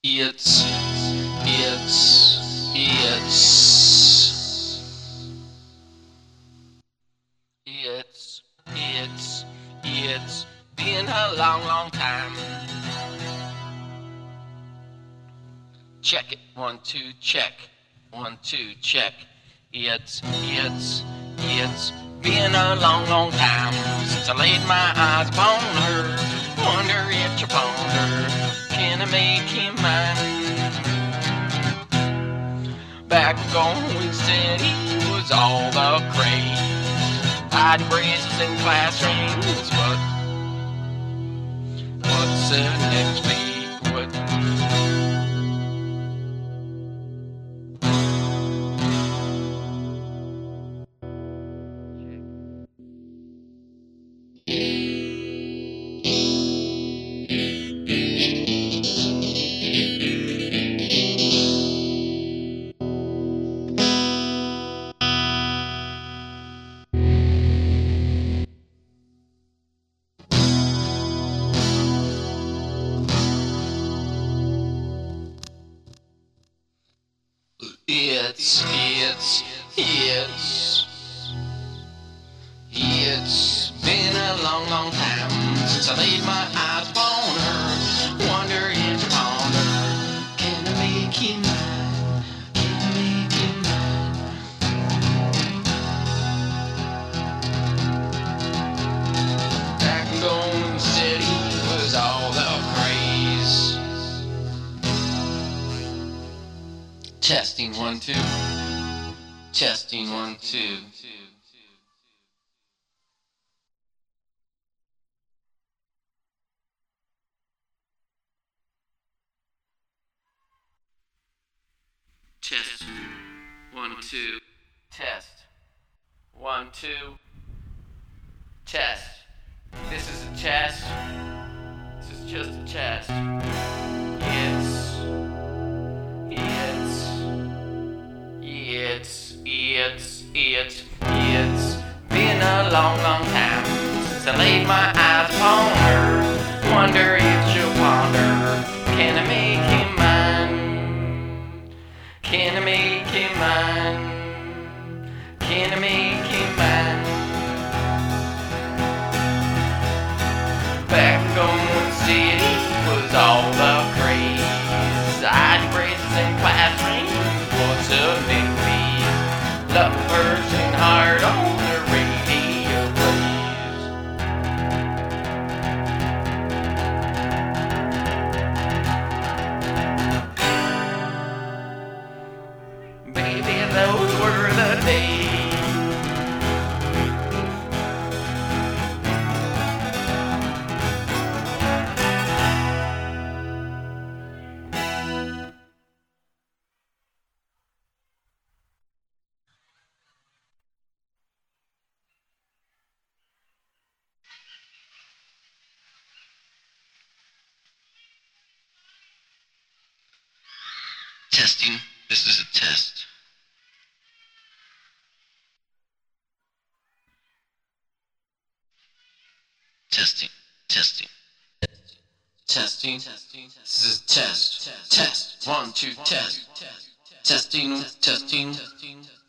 It's, it's, it's, it's been a long, long time. Check it, 1, 2, check, 1, 2, check. It's been a long, long time since I laid my eyes upon her. Wonder if you ponder, can I make him mine? Back going steady was all the craze. Hiding braces and class rings, what's the next week? What? It's been a long, long time since I laid my eyes upon her. Wonder if you ponder, can I make him mine? Can I make him mine? Back and going steady was all the craze. Testing 1, 2. Testing 1, 2. Test 1, 2. Test 1, 2. Test. This is a test. This is just a test. It's been a long, long time since I laid my eyes upon her. Wonder if she'll ponder, can I make him mine? Can I make him mine? Can I make him mine? Back going steady was all the craze. I'd braces and class rings, what's a big piece? Lovers and heart on the radio plays. Baby, those were the days. Testing. This is a test. Testing. Testing. Testing. This is a test. Test. 1, 2, test. Testing. Testing.